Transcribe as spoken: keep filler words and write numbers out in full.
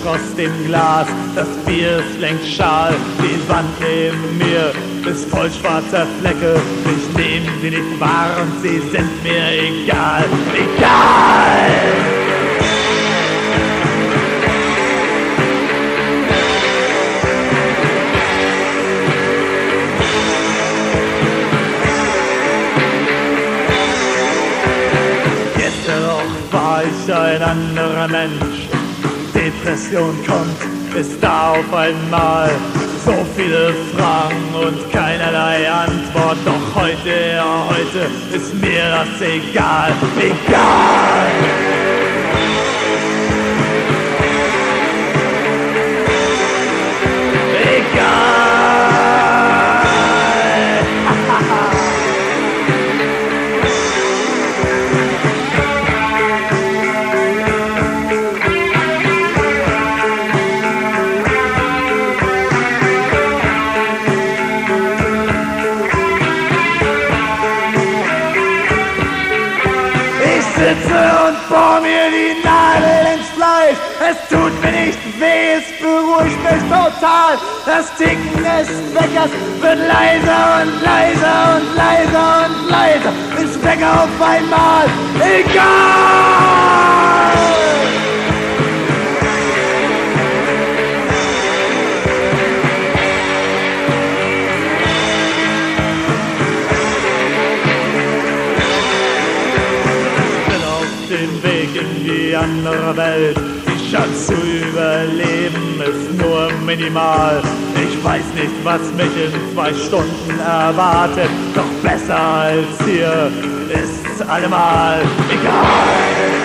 aus dem Glas, das Bier ist längst schal, die Wand neben mir ist voll schwarzer Flecke. Ich nehme sie nicht wahr und sie sind mir egal, egal! War ich ein anderer Mensch. Depression kommt, ist da auf einmal. So viele Fragen und keinerlei Antwort. Doch heute, ja heute, ist mir das egal, egal! Ich sitze und bohr mir die Nadel ins Fleisch. Es tut mir nicht weh, es beruhigt mich total. Das Ticken des Weckers wird leiser und leiser und leiser und leiser. Bis Wecker auf einmal egal! Den Weg in die andere Welt. Die Chance zu überleben ist nur minimal. Ich weiß nicht, was mich in zwei Stunden erwartet. Doch besser als hier ist's allemal egal.